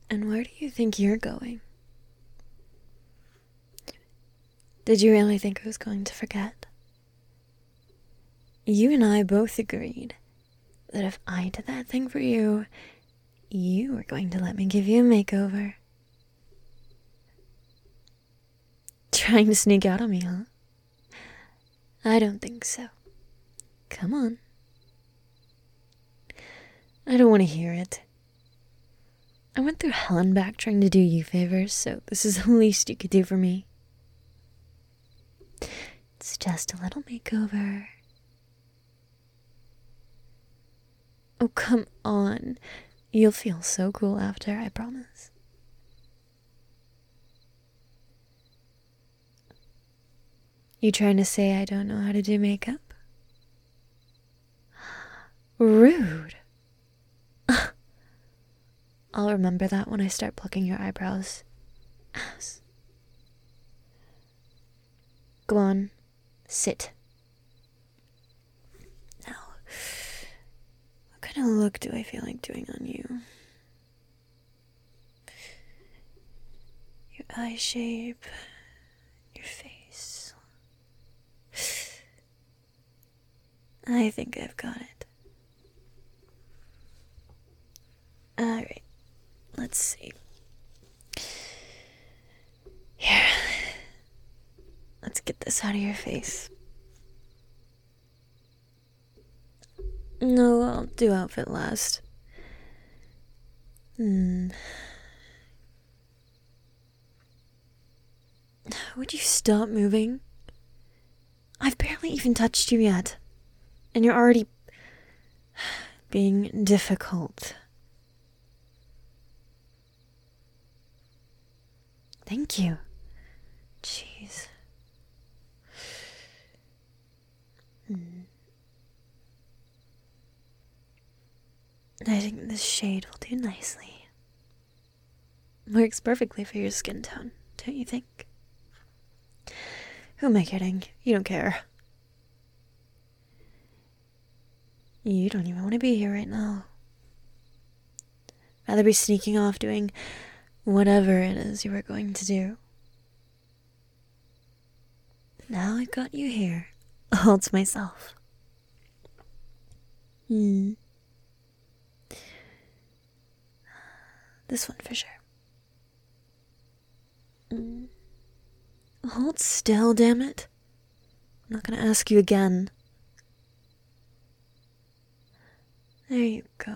And where do you think you're going? Did you really think I was going to forget? You and I both agreed that if I did that thing for you, you were going to let me give you a makeover. Trying to sneak out on me, huh? I don't think so. Come on. I don't want to hear it. I went through hell and back trying to do you favors, so this is the least you could do for me. It's just a little makeover. Oh, come on. You'll feel so cool after, I promise. You trying to say I don't know how to do makeup? Rude. I'll remember that when I start plucking your eyebrows. Ass. Go on. Sit. Now, what kind of look do I feel like doing on you? Your eye shape, your face. I think I've got it. Alright, let's see. Here. Let's get this out of your face. No, I'll do outfit last. Would you stop moving? I've barely even touched you yet. And you're already being difficult. Thank you. Jeez. I think this shade will do nicely. Works perfectly for your skin tone, don't you think? Who am I kidding? You don't care. You don't even want to be here right now. Rather be sneaking off doing whatever it is you were going to do. Now I've got you here, all to myself. This one for sure. Hold still, damn it. I'm not gonna ask you again. There you go.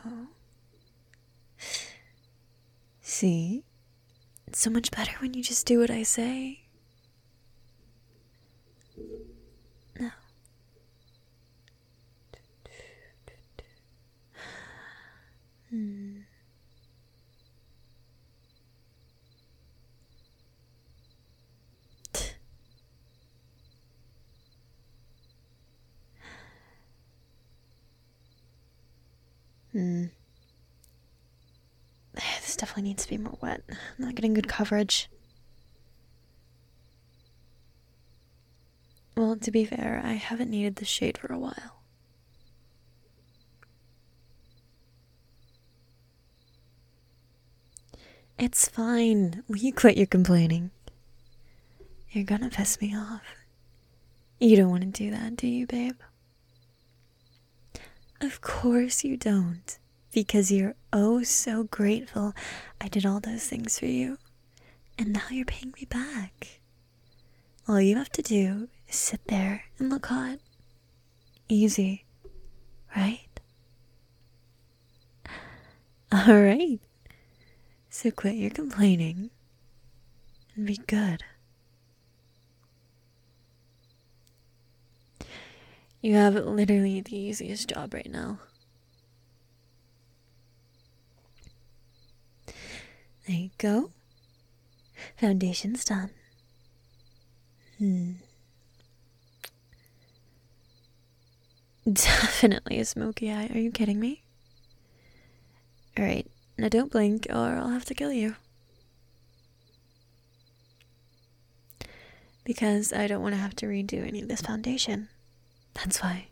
See? It's so much better when you just do what I say. No. This definitely needs to be more wet. I'm not getting good coverage. Well, to be fair, I haven't needed this shade for a while. It's fine. Will you quit your complaining? You're gonna piss me off. You don't want to do that, do you, babe? Of course you don't. Because you're oh so grateful I did all those things for you. And now you're paying me back. All you have to do is sit there and look hot. Easy, right? Alright. So quit your complaining and be good. You have literally the easiest job right now. There you go. Foundation's done. Definitely a smoky eye. Are you kidding me? Alright, now don't blink or I'll have to kill you. Because I don't want to have to redo any of this foundation. That's why.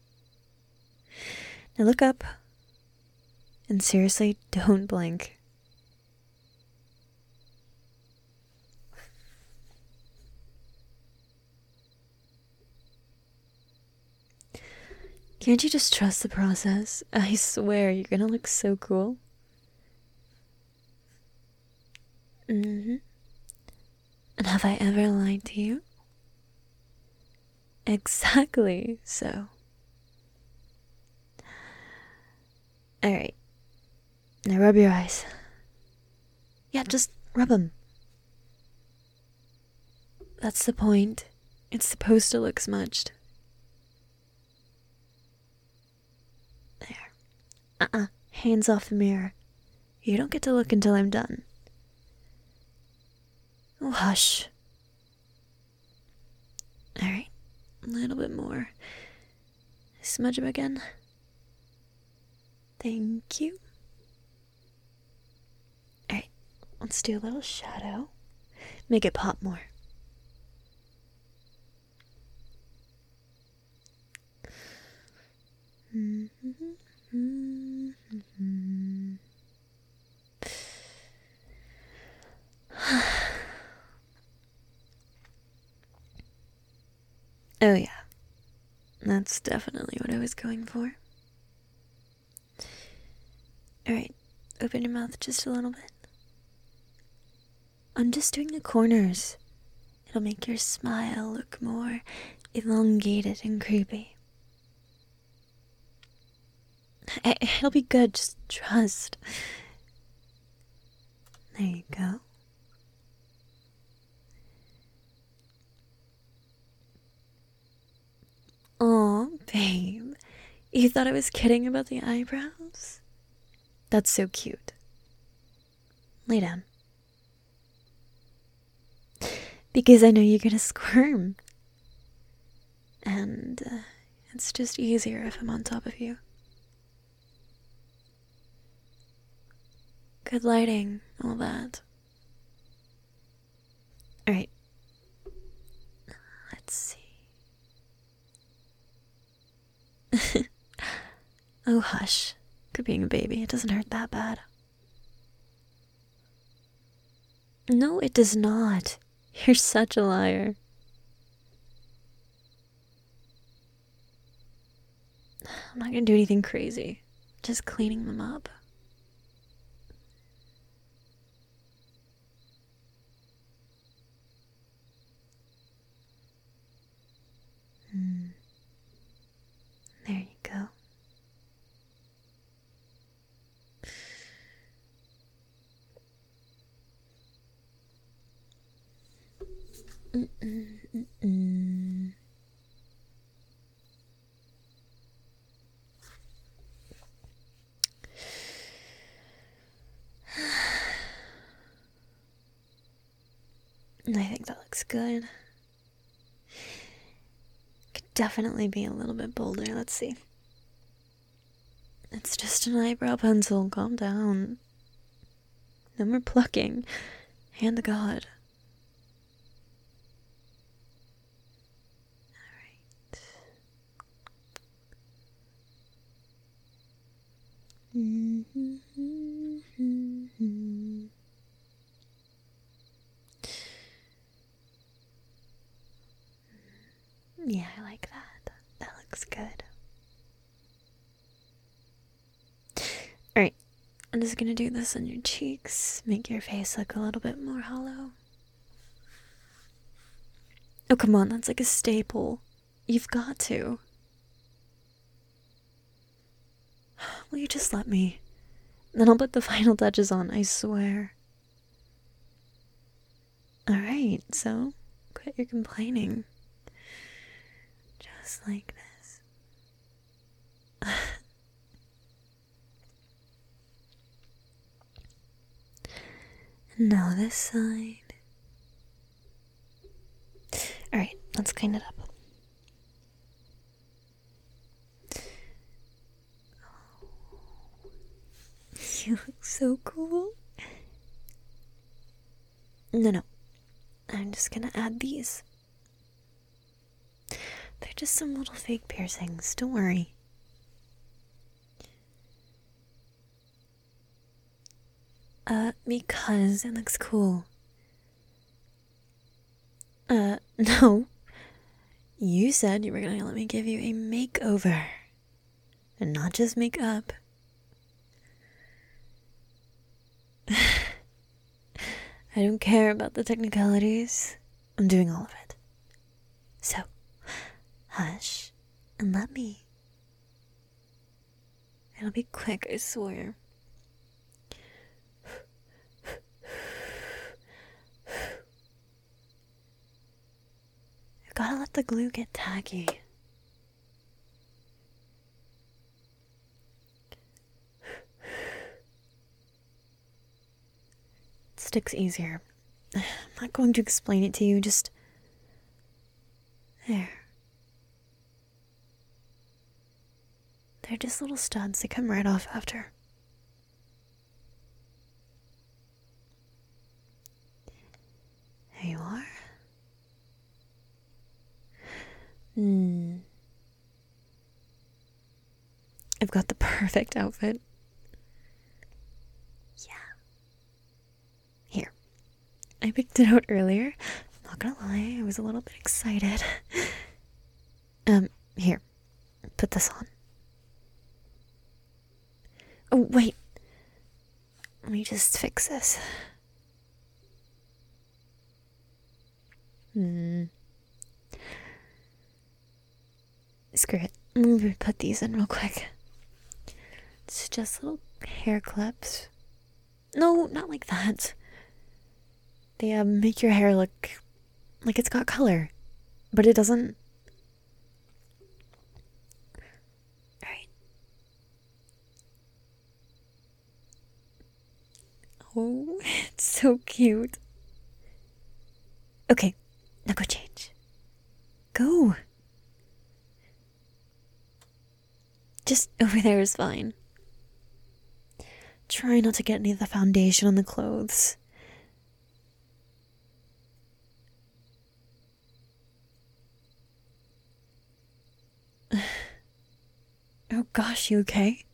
Now look up. And seriously, don't blink. Can't you just trust the process? I swear you're gonna look so cool. And have I ever lied to you? Exactly so. Alright. Now rub your eyes. Yeah, just rub them. That's the point. It's supposed to look smudged. There. Hands off the mirror. You don't get to look until I'm done. Oh, hush. Alright. A little bit more. Smudge him again. Thank you. Alright. Let's do a little shadow. Make it pop more. Oh yeah, that's definitely what I was going for. Alright, open your mouth just a little bit. I'm just doing the corners. It'll make your smile look more elongated and creepy. It'll be good, just trust. There you go. Aw, babe. You thought I was kidding about the eyebrows? That's so cute. Lay down. Because I know you're gonna squirm. And it's just easier if I'm on top of you. Good lighting, all that. Alright. Let's see. Oh, hush. Quit being a baby. It doesn't hurt that bad. No, it does not. You're such a liar. I'm not gonna do anything crazy. Just cleaning them up. There you go. I think that looks good. Could definitely be a little bit bolder. Let's see. It's just an eyebrow pencil. Calm down. No more plucking. Hand to God. Alright. Yeah, I like that. That looks good. Alright, I'm just gonna do this on your cheeks, make your face look a little bit more hollow. Oh, come on, that's like a staple. You've got to. Will you just let me? Then I'll put the final touches on, I swear. Alright, so quit your complaining. Just like this. And now this side. Alright, let's clean it up. You look so cool. No. I'm just gonna add these. They're just some little fake piercings, don't worry. Because it looks cool. No. You said you were gonna let me give you a makeover. and not just makeup. I don't care about the technicalities. I'm doing all of it. So, hush and let me. It'll be quick, I swear. I've gotta let the glue get tacky. It sticks easier. I'm not going to explain it to you, just... there. They're just little studs that come right off after. There you are. I've got the perfect outfit. Yeah. Here. I picked it out earlier. Not gonna lie, I was a little bit excited. Here. Put this on. Oh, wait. Let me just fix this. Screw it. I'm gonna put these in real quick. It's just little hair clips. No, not like that. They make your hair look like it's got color, but it doesn't. Alright. Oh, it's so cute. Okay, now go change. Go. Just over there is fine. Try not to get any of the foundation on the clothes. Oh gosh, you okay?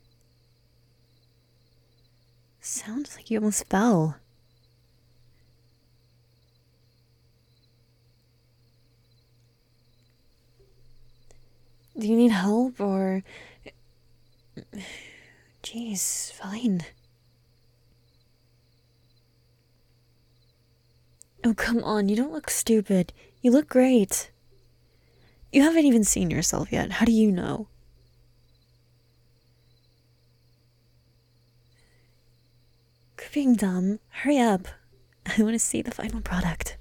Sounds like you almost fell. Do you need help or... Jeez, fine. Oh, come on, you don't look stupid. You look great. You haven't even seen yourself yet. How do you know? Quit being dumb. Hurry up. I want to see the final product.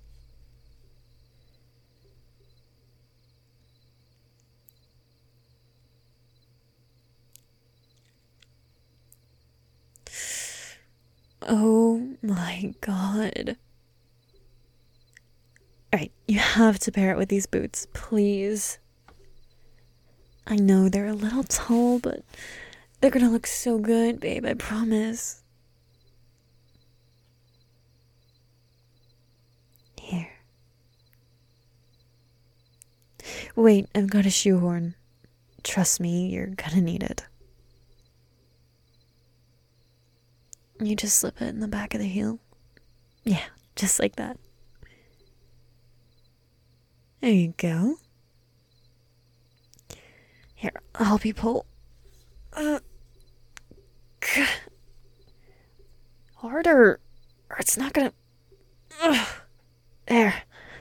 Oh my god. Alright, you have to pair it with these boots, please. I know they're a little tall, but they're gonna look so good, babe, I promise. Here. Wait, I've got a shoehorn. Trust me, you're gonna need it. You just slip it in the back of the heel. Yeah, just like that. There you go. Here, I'll help you pull. Harder, or it's not gonna... There.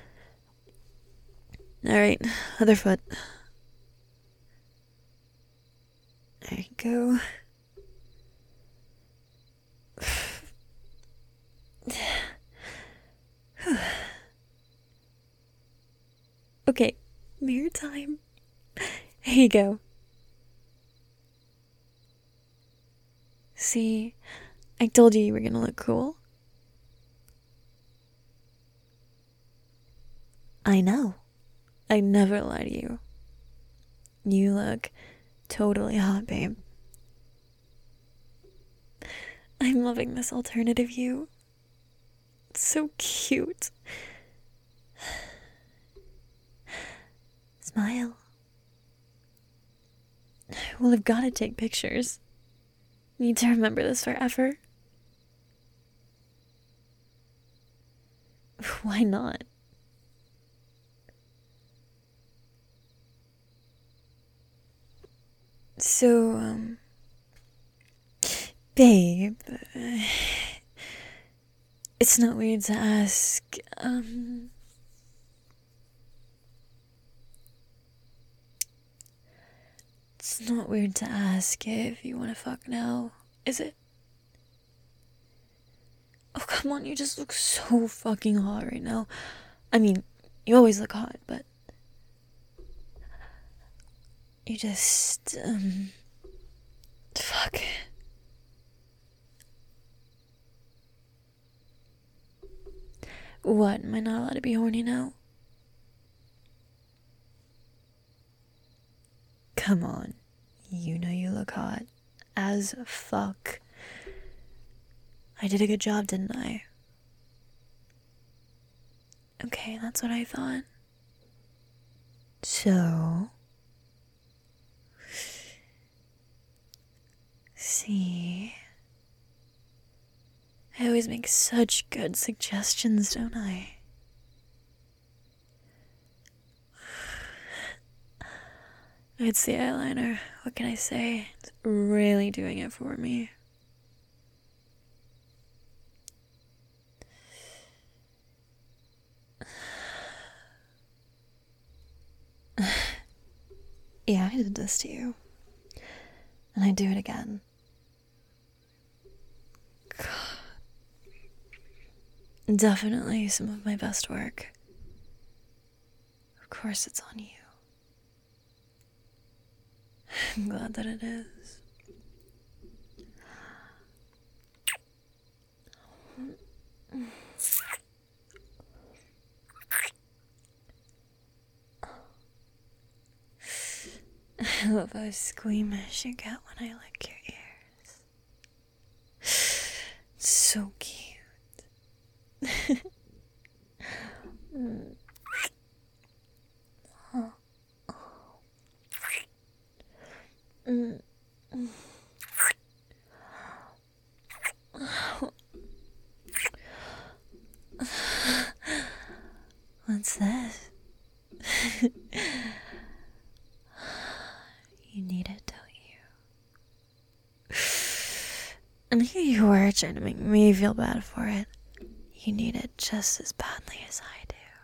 Alright, other foot. There you go. Okay, mirror time. Here you go. See, I told you were gonna look cool. I know. I never lie to you. You look totally hot, babe. I'm loving this alternative you. It's so cute. Smile. Well, I've got to take pictures. Need to remember this forever. Why not? So, babe, it's not weird to ask, it's not weird to ask if you wanna fuck now, is it? Oh, come on, you just look so fucking hot right now. I mean, you always look hot, but you just, fuck. What, am I not allowed to be horny now? Come on, you know you look hot as fuck. I did a good job, didn't I? Okay, that's what I thought. So, see, I always make such good suggestions, don't I? It's the eyeliner. What can I say? It's really doing it for me. Yeah, I did this to you. And I'd do it again. God. Definitely some of my best work. Of course it's on you. I'm glad that it is. I love how squeamish you get when I lick your ears. It's so cute. What's this? You need it, don't you? And here you were trying to make me feel bad for it. You need it just as badly as I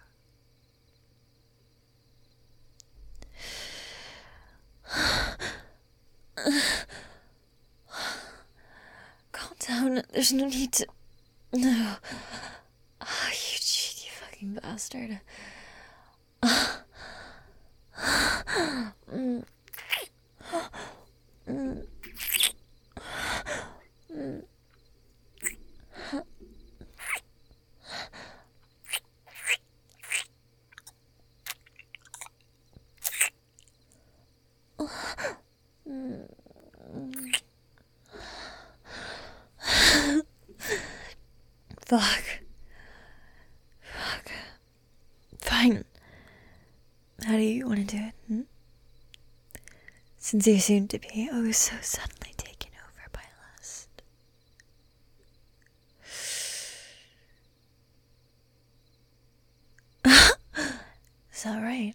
do. Calm down. There's no need to. No. Oh, you cheeky fucking bastard. Fuck. Fine. How do you want to do it? Since you seem to be so suddenly taken over by lust. Is that right?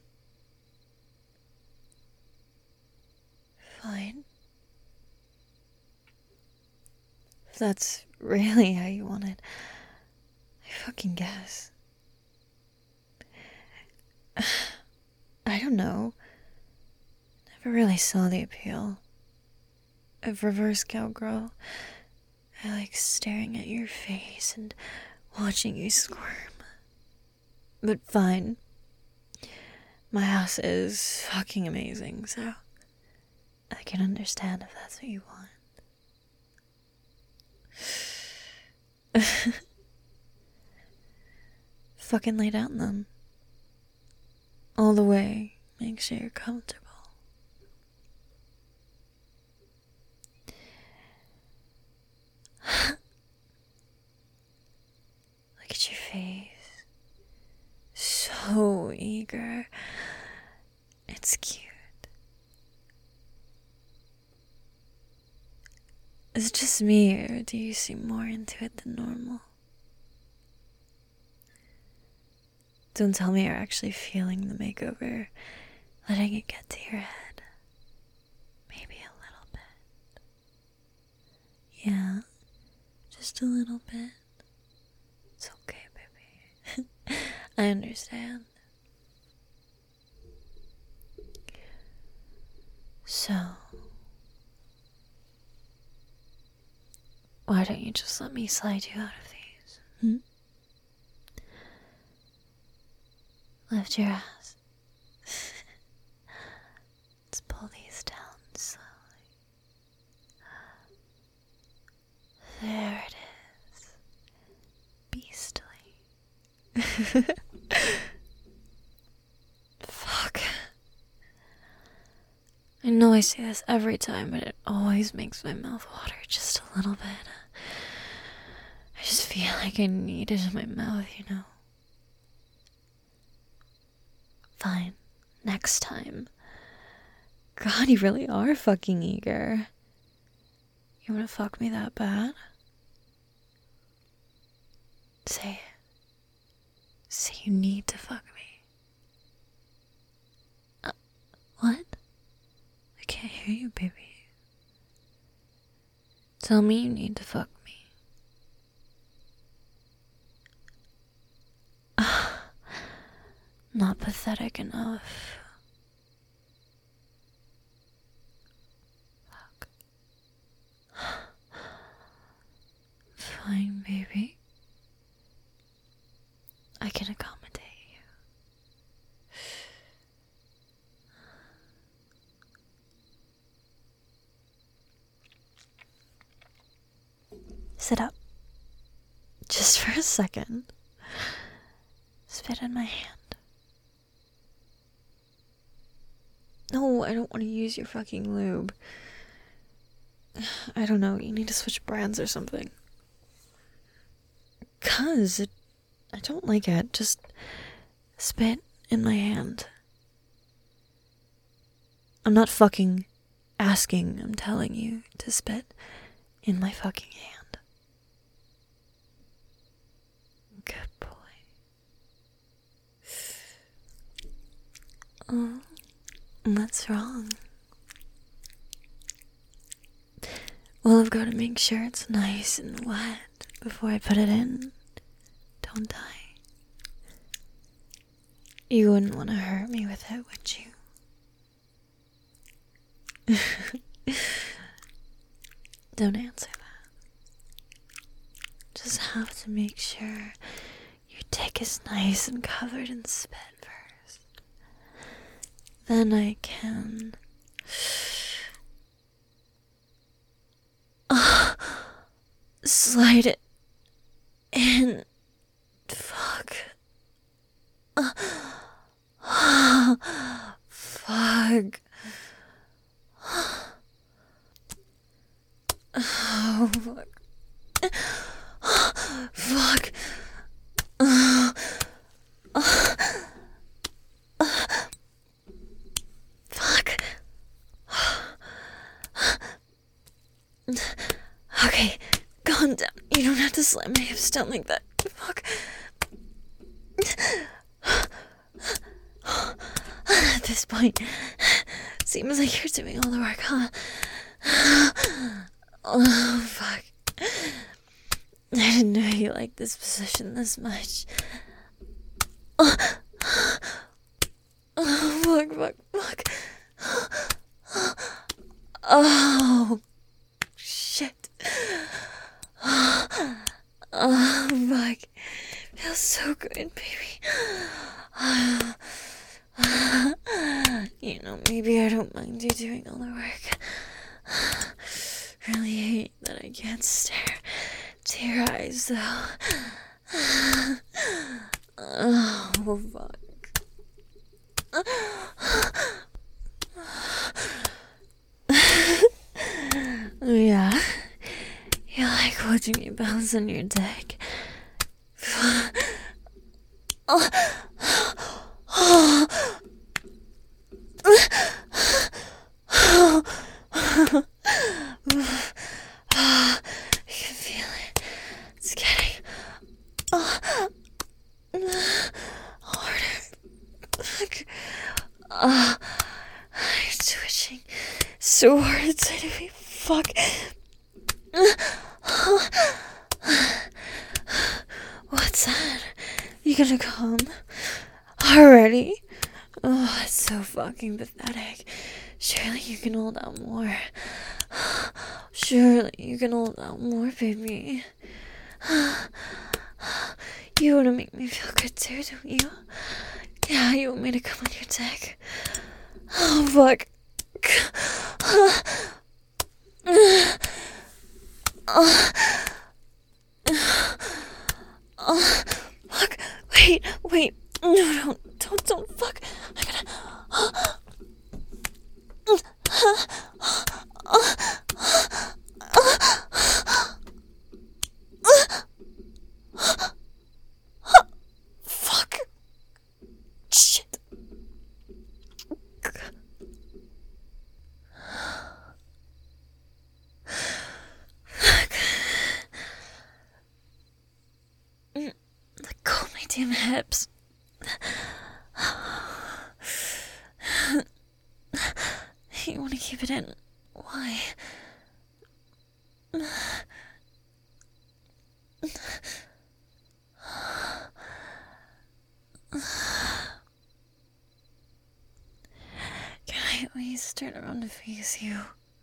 Fine. If that's really how you want it, I fucking guess. I don't know. Never really saw the appeal of reverse cowgirl. I like staring at your face and watching you squirm. But fine. My house is fucking amazing, so I can understand if that's what you want. Fucking lay down then. All the way. Make sure you're comfortable. Look at your face. So eager. It's cute. Is it just me, or do you seem more into it than normal? Don't tell me you're actually feeling the makeover, letting it get to your head. Maybe a Yeah, just a little bit. It's okay, baby. I understand. So, why don't you just let me slide you out of these? Lift your ass. Let's pull these down slowly. There it is. Beastly. Fuck. I know I say this every time, but it always makes my mouth water just a little bit. I just feel like I need it in my mouth, you know? Fine. Next time. God, you really are fucking eager. You wanna fuck me that bad? Say it. Say you need to fuck me. What? I can't hear you, baby. Tell me you need to fuck me. Not pathetic enough. Fuck. Fine, baby. I can accommodate you. Sit up. Just for a second. Spit in my hand. No, I don't want to use your fucking lube. I don't know, you need to switch brands or something. 'Cause I don't like it. Just spit in my hand. I'm not fucking asking, I'm telling you to spit in my fucking hand. Good boy. Oh, what's wrong? Well, I've got to make sure it's nice and wet before I put it in. Don't I? You wouldn't want to hurt me with it, would you? Don't answer that. Just have to make sure your dick is nice and covered in spit first. Then I can... slide it in. Fuck. Fuck. Oh, fuck. Fuck. Fuck. Okay, calm down. You don't have to slam my hips down like that. Fuck. At this point, seems like you're doing all the work, huh? Oh, fuck. I didn't know you liked this position this much. Oh, fuck. Oh, shit. Oh, fuck. Feels so good, baby. You know, maybe I don't mind you doing all the work. Really hate that I can't stare to your eyes, though. Oh, fuck. Yeah. You like watching me bounce on your dick. I can feel it. It's getting harder. It's twitching so hard inside of me. Fuck. gonna come? Already? Oh, it's so fucking pathetic. Surely you can hold out more. Surely you can hold out more, baby. You wanna make me feel good too, don't you? Yeah, you want me to come on your dick? Oh, fuck. Fuck. Wait. No, don't, fuck. I gotta... Fuck. Shit. Let go of my damn hips. You want to keep it in? Why? Can I at least turn around to face you?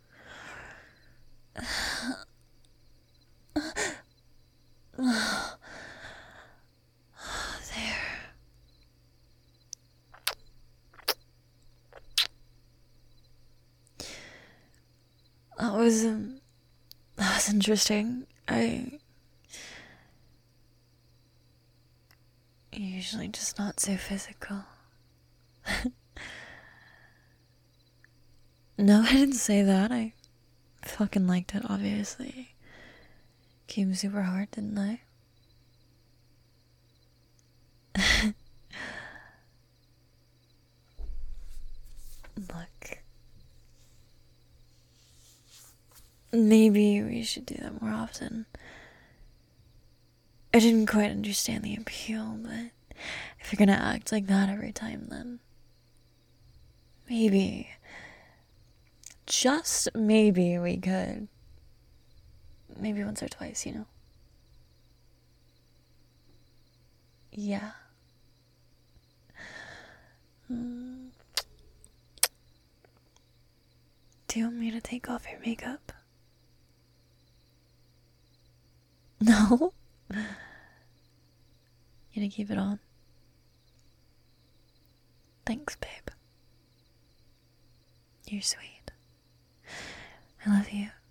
There. That was interesting. I usually just not so physical. No, I didn't say that. I fucking liked it, obviously. Came super hard, didn't I? Look. Maybe we should do that more often. I didn't quite understand the appeal, but if you're gonna act like that every time, then maybe, just maybe we could. Maybe once or twice, you know? Yeah. Do you want me to take off your makeup? No? You gonna keep it on? Thanks, babe. You're sweet. I love you.